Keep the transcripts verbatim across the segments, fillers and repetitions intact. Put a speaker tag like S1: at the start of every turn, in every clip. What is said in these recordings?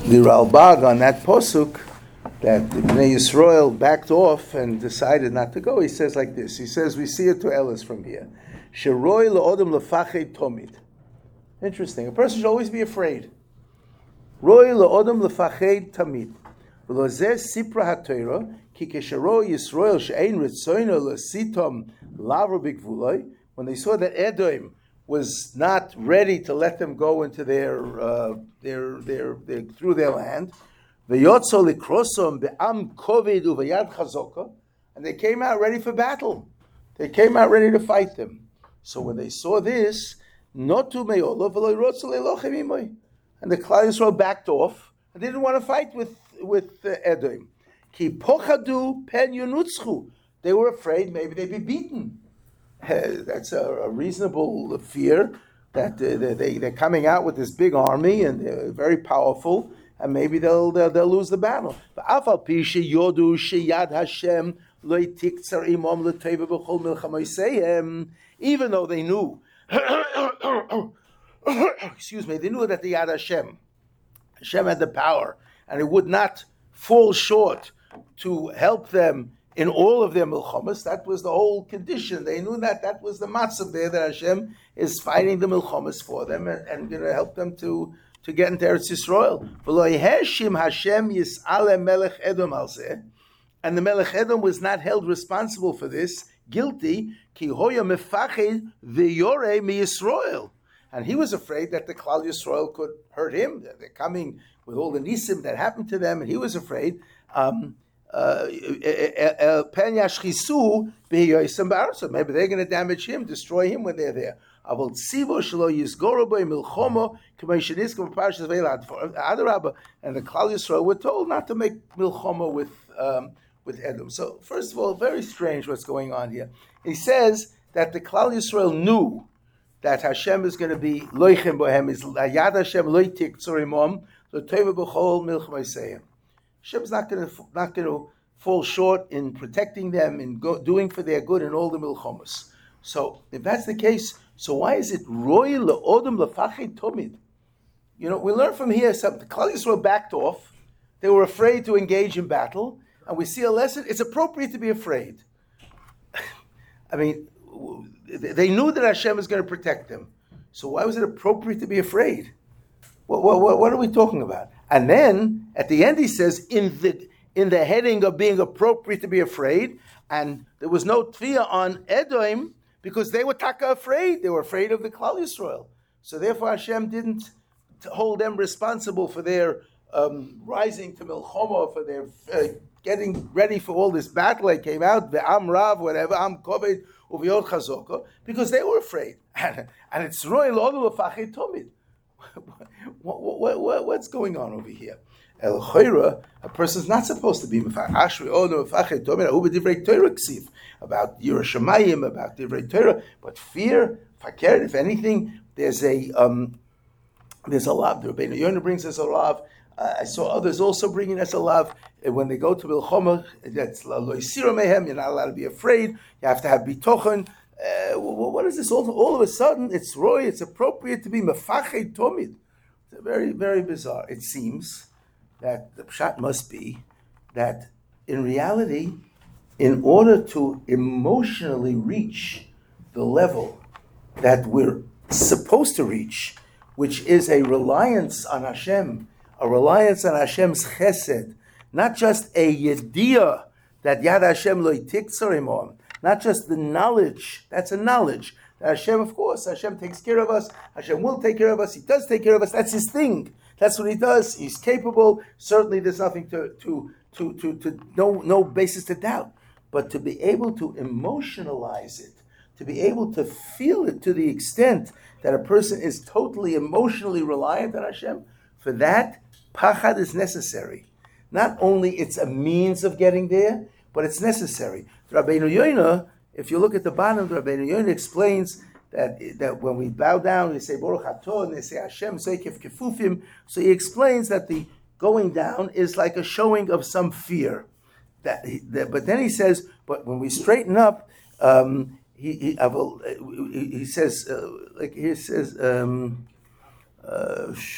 S1: the Ralbag on that posuk that the Bnei Yisrael backed off and decided not to go. He says like this. He says, we see it to Ellis from here. Sheroi le'odem lefached tomid. Interesting. A person should always be afraid. Roi le'odem lefached tamid. V'lozeh sipra ha'torah ki kesheroi Yisrael she'ein ritzoino l'sitom lavro b'gvuloi. When they saw that Edom was not ready to let them go into their uh, their, their their through their land, v'yotzo likrosom be'am kovid uvayad chazoka, and they came out ready for battle. They came out ready to fight them. So when they saw this, notu me'olo v'lo yirotzu le'lochem imoy, and the Klal Yisrael backed off and they didn't want to fight with with uh, Edom. Ki pochadu pen yunutzchu. They were afraid maybe they'd be beaten. That's a, a reasonable fear that uh, they, they're coming out with this big army and they're very powerful, and maybe they'll they'll, they'll lose the battle. Even though they knew, excuse me, they knew that the Yad Hashem, Hashem had the power, and it would not fall short to help them in all of their milchomas. That was the whole condition. They knew that that was the matzav there, that Hashem is fighting the milchomas for them and, and going to help them to, to get into Eretz Yisrael. And the Melech Edom was not held responsible for this, guilty. And he was afraid that the Klal Yisrael could hurt him. They're coming with all the nisim that happened to them, and he was afraid. Um, Uh, so maybe they're going to damage him, destroy him when they're there. And the Klal Yisrael were told not to make milchoma with um, with Edom. So first of all, very strange what's going on here. He says that the Klal Yisrael knew that Hashem is going to be loichem bohem, is Yad Hashem loitik tzorimom, l'teva b'chol milchmaiseihem. Hashem's not going to not going to fall short in protecting them, in go, doing for their good in all the milchomas. So if that's the case, so why is it roy leodem lefached tomid? You know, we learn from here something. The Klal Yisrael backed off. They were afraid to engage in battle, and we see a lesson. It's appropriate to be afraid. I mean, they knew that Hashem is going to protect them. So why was it appropriate to be afraid? What, what, what are we talking about? And then at the end he says, in the in the heading of being appropriate to be afraid, and there was no tefillah on Edom because they were taka afraid. They were afraid of the Klal Yisrael. So therefore Hashem didn't hold them responsible for their um, rising to milchoma, for their uh, getting ready for all this battle. They came out, the Am Rav, whatever, Am Koved, Uviyot Chazoko, because they were afraid. And it's Roy Lodu Lefached Tomid. What, what, what, what's going on over here? El Choira, a person's not supposed to be Ashri Odo Mefached Tomid Ahu B'Divrei Torah Ksiv, about Yerushalayim, about Divrei Torah, but fear, Fakir, if anything, there's a um, there's a lav. The Rabbeinu Yonah brings us a lav. Uh, I saw others also bringing us a lav. When they go to Milchoma, that's Lo Yisira Mehem. You're not allowed to be afraid. You have to have bitochen. Uh, what is this? All, all of a sudden, it's roy. It's appropriate to be mefached tomid. It's very, very bizarre. It seems that the pshat must be that in reality, in order to emotionally reach the level that we're supposed to reach, which is a reliance on Hashem, a reliance on Hashem's chesed, not just a yediyah that Yad Hashem lo yitik tzorimon, not just the knowledge, that's a knowledge. That Hashem, of course, Hashem takes care of us, Hashem will take care of us, He does take care of us, that's His thing. That's what He does, He's capable. Certainly there's nothing to, to, to, to, to no, no basis to doubt. But to be able to emotionalize it, to be able to feel it to the extent that a person is totally emotionally reliant on Hashem, for that, pachad is necessary. Not only it's a means of getting there, but it's necessary. Rabbeinu Yonah, if you look at the bottom, Rabbeinu Yonah explains that, that when we bow down, we say Baruch Atah, and they say Hashem, Seikef Kefufim. So he explains that the going down is like a showing of some fear. That, that but then he says, but when we straighten up, um, he, he, he he says, uh, like he says, um, uh,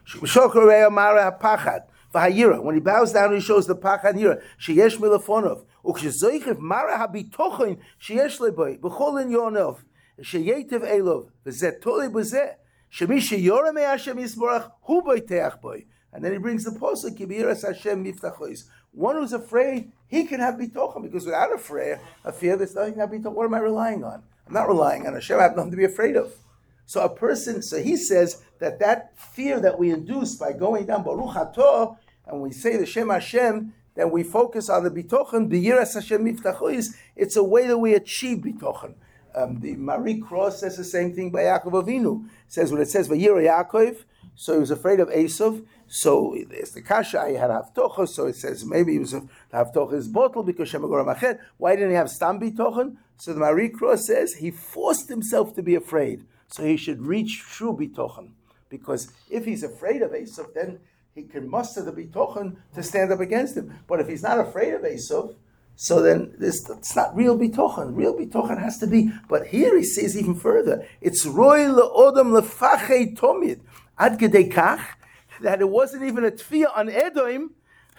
S1: When he bows down, he shows the pachad yira. Sheyesh milafonov. Ukshzoichiv mara habitochen sheyesh leboy b'cholin yonov sheyetiv elov v'zet toli b'zeh shemi sheyora me Hashem yisborach hu boiteach boy. And then he brings the posuk kibiras Hashem miftachois. One who's afraid, he can have bitochen, because without a fear, a fear there's nothing to have bitochen. What am I relying on? I'm not relying on Hashem. I have nothing to be afraid of. So a person, so he says that that fear that we induce by going down Baruch Atah, and we say the Shem Hashem, then we focus on the bitochen. B'yiras Hashem miftachois. It's a way that we achieve bitochen. Um, the Marie Cross says the same thing by Yaakov Avinu. It says when it says Vayira Yaakov, so he was afraid of Esav. So there's the kasha, he had haftocha. So it says maybe he was the haftocha is bottle because Shemagor Machet. Why didn't he have stam bitochen? So the Marie Cross says he forced himself to be afraid, so he should reach true bitochen. Because if he's afraid of Esav, then he can muster the bitochen to stand up against him. But if he's not afraid of Esav, so then this, it's not real bitochen. Real bitochen has to be. But here he says even further. It's roy leodam lefachei tomid ad gedei kach that it wasn't even a tefillah on Edom.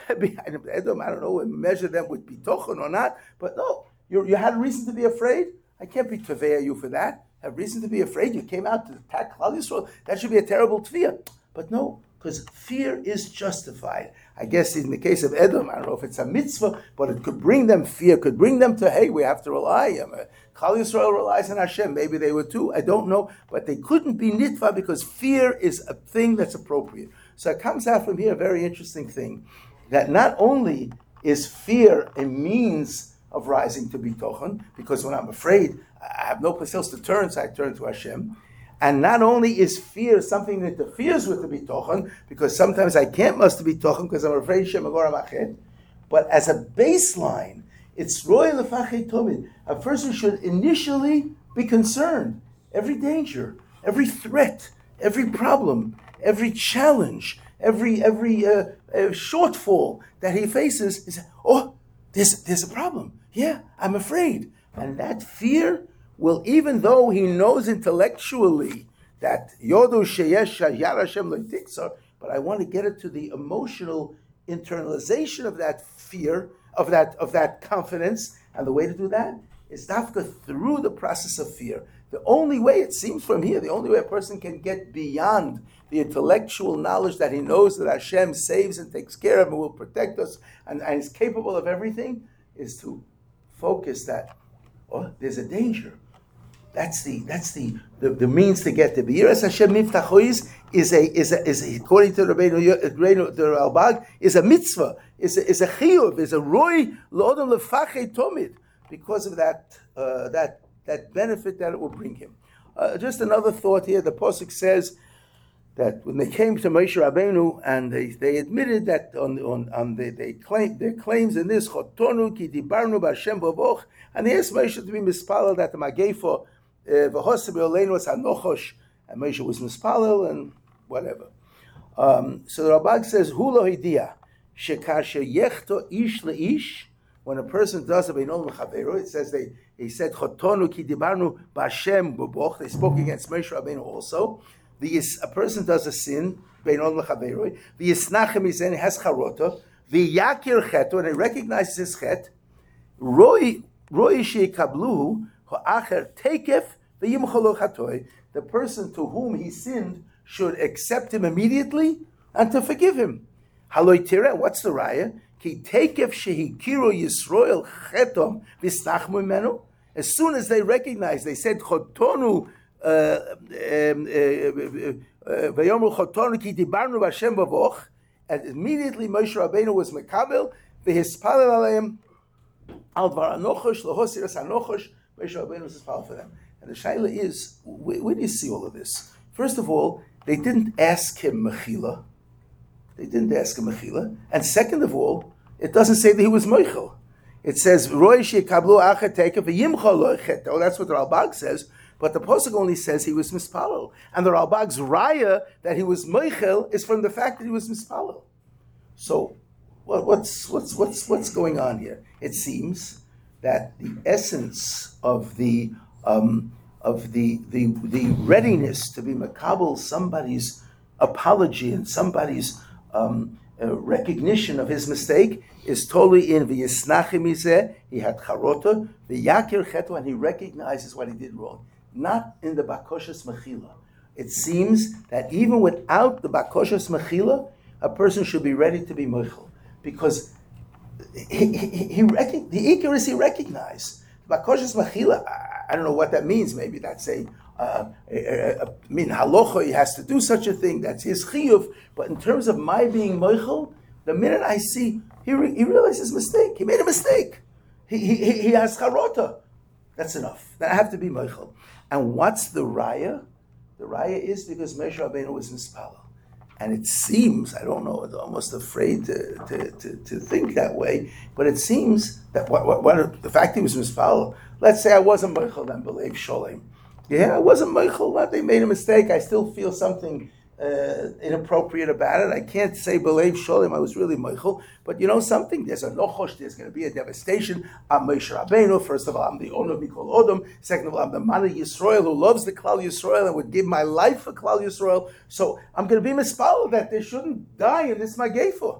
S1: Edom, I don't know, measure them with bitochen or not. But no, you you had a reason to be afraid. I can't be tveya you for that. Have reason to be afraid. You came out to attack Klal Yisrael. That should be a terrible tefillah. But no. Because fear is justified. I guess in the case of Edom, I don't know if it's a mitzvah, but it could bring them fear, could bring them to, hey, we have to rely. Um, Klal Yisrael relies on Hashem. Maybe they would too. I don't know. But they couldn't be nitva because fear is a thing that's appropriate. So it comes out from here a very interesting thing, that not only is fear a means of rising to bitochen, because when I'm afraid, I have no place else to turn, so I turn to Hashem. And not only is fear something that interferes with the bitochen, because sometimes I can't muster bitochen because I'm afraid Shem Agora Machet, but as a baseline, it's roy lefachei tomid. A person should initially be concerned. Every danger, every threat, every problem, every challenge, every every uh, uh, shortfall that he faces is, oh, there's there's a problem. Yeah, I'm afraid. And that fear will, even though he knows intellectually that Yodu Sheyesh Yar Hashem L'Tiksar, but I want to get it to the emotional internalization of that fear, of that of that confidence, and the way to do that is dafka through the process of fear. The only way, it seems from here, the only way a person can get beyond the intellectual knowledge that he knows that Hashem saves and takes care of and will protect us and, and is capable of everything, is to focus that, oh, there's a danger. That's the that's the, the, the means to get there. B'yiras Hashem miftachois is a is a is a, according to Rabbeinu Rabbeinu the Ralbag, is a mitzvah, is a is a chiyuv, is a roy lo'odam lefachei tomid, because of that uh, that that benefit that it will bring him. Uh, just another thought here. The pasuk says that when they came to Moshe Rabbeinu and they, they admitted that on on, on the, they claim their claims in this chotonu ki dibarnu b'Hashem b'voch, and they asked Moshe to be mispalel that the magefa v'hosem yoleinu was hanochosh, and Moshe was mispalel and whatever. Um, so the Rambam says hu lo hidia shekasher yechto ish leish, when a person does a beinon l'chaveru, it says they he said chotonu ki dibarnu b'Hashem b'voch. They spoke against Moshe Rabbeinu also. The a person does a sin, beinon l'chaveroi. The yisnachem izen has charota. The yakir cheto, and he recognizes his chet. Roi roi sheikabluhu ha'acher tekef v'yimcholo chatoi. The person to whom he sinned should accept him immediately and to forgive him. Haloi tireh. What's the raya? Ki tekef shehikiru Yisroel chetom v'snachmu imenu. As soon as they recognized, they said chotonu. And immediately Moshe Rabbeinu was mekabel v'hispalel aleim al dvar anochosh lohosiras anochosh. Moshe Rabbeinu was hispalel for them. And the shaila is, where, where do you see all of this? First of all, they didn't ask him mechila. They didn't ask him mechila. And second of all, it doesn't say that he was moichel. It says roy shekablu acher teka v'yimchol lo chet. Oh, that's what the Ralbag says. But the Pasuk only says he was mispalel. And the Ralbag's raya that he was moichel is from the fact that he was mispalel. So what, what's, what's, what's, what's going on here? It seems that the essence of the um, of the, the the readiness to be makabel somebody's apology and somebody's um, uh, recognition of his mistake is totally in v'yisnachim mizeh. He had charota v'yakir cheto, and he recognizes what he did wrong. Not in the bakoshes mechila. It seems that even without the bakoshes mechila, a person should be ready to be moichel, because he, he, he rec- the ikar is he recognized. Bakoshes mechila, I, I don't know what that means. Maybe that's a Uh, min halacha, he has to do such a thing. That's his chiyuv. But in terms of my being moichel, the minute I see he, re- he realizes his mistake, he made a mistake. He he, he has charota. That's enough. Then I have to be moichel. And what's the raya? The raya is because Moshe Rabbeinu was mispalel, and it seems, I don't know, I'm almost afraid to to, to, to think that way. But it seems that what, what, what the fact he was mispalel. Let's say I wasn't moichel, then believe sholem. Yeah, I wasn't meichel. They made a mistake. I still feel something uh, inappropriate about it. I can't say believe sholem. I was really meichel. But you know something? There's a nochosh. There's going to be a devastation. I'm Moshe Rabbeinu. First of all, I'm the owner of Mikol Odom. Second of all, I'm the man of Yisrael who loves the Klal Yisrael and would give my life for Klal Yisrael. So I'm going to be mispalel that they shouldn't die in this magefa.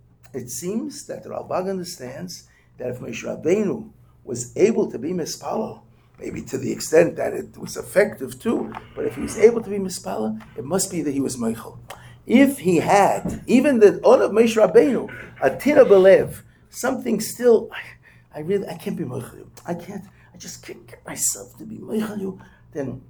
S1: It seems that the Ralbag understands that if Moshe Rabbeinu was able to be mispalel, maybe to the extent that it was effective too, but if he was able to be mispala, it must be that he was meichel. If he had, even the honor of Moshe Rabbeinu, a tina belev, something still, I, I really, I can't be meichel. I can't, I just can't get myself to be meichel. Then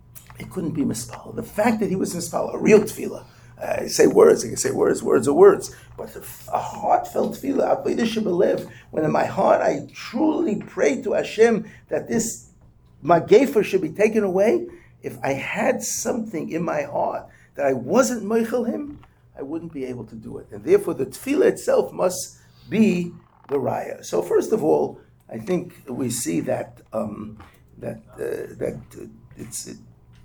S1: it couldn't be mispala. The fact that he was mispala, a real tefillah, I say words, I can say words, words are words, but a heartfelt tefillah, when in my heart I truly pray to Hashem that this magefa should be taken away. If I had something in my heart that I wasn't meichel him, I wouldn't be able to do it. And therefore the tefillah itself must be the raya. So first of all, I think we see that um, that uh, that uh, it's it,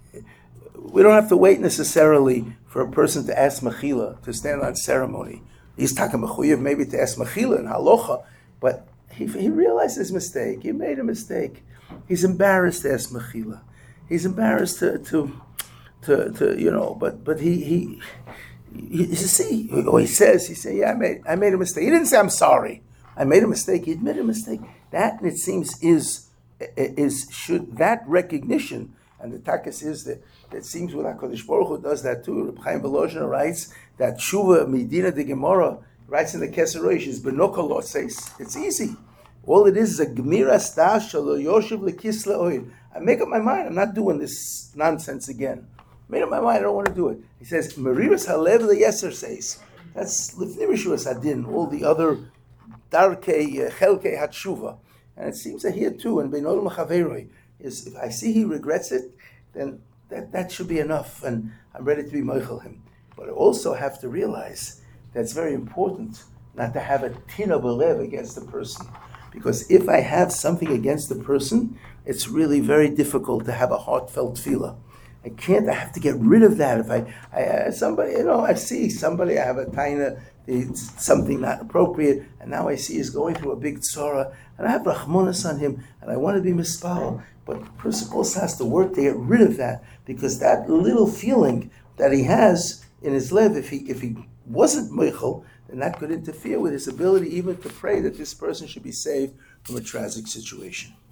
S1: we don't have to wait necessarily for a person to ask mechila, to stand on ceremony. He's talking mechuyev maybe to ask mechila and halacha, but he, he realized his mistake. He made a mistake. He's embarrassed to ask mechila. He's embarrassed to, to, to, to you know. But but he he, he, he see, or he says he say, yeah, I made I made a mistake. He didn't say I'm sorry. I made a mistake. He admitted a mistake. That, it seems, is is should that recognition, and the takas is that it seems with HaKadosh Baruch Hu does that too. Reb Chaim Volozhin writes that Tshuva Medina de Gemara writes in the Keser Rosh is benokolot says it's easy. All it is is a gemira stash shalo yoshev lekisla oil. I make up my mind. I'm not doing this nonsense again. I made up my mind. I don't want to do it. He says meriras halev leyeser says that's lifnei rishuas hadin. All the other darkei chelkei hatshuva, and it seems that here too in beinol machaveroi is if I see he regrets it, then that that should be enough, and I'm ready to be meichel him. But I also have to realize that it's very important not to have a tina belev against the person. Because if I have something against the person, it's really very difficult to have a heartfelt tefillah. I can't, I have to get rid of that. If I, I uh, somebody, you know, I see somebody, I have a taina, it's something not appropriate, and now I see he's going through a big tzara, and I have rachmanas on him, and I want to be mispal. But the person also has to work to get rid of that, because that little feeling that he has in his lev, if he if he wasn't meichel, then that could interfere with his ability even to pray that this person should be saved from a tragic situation.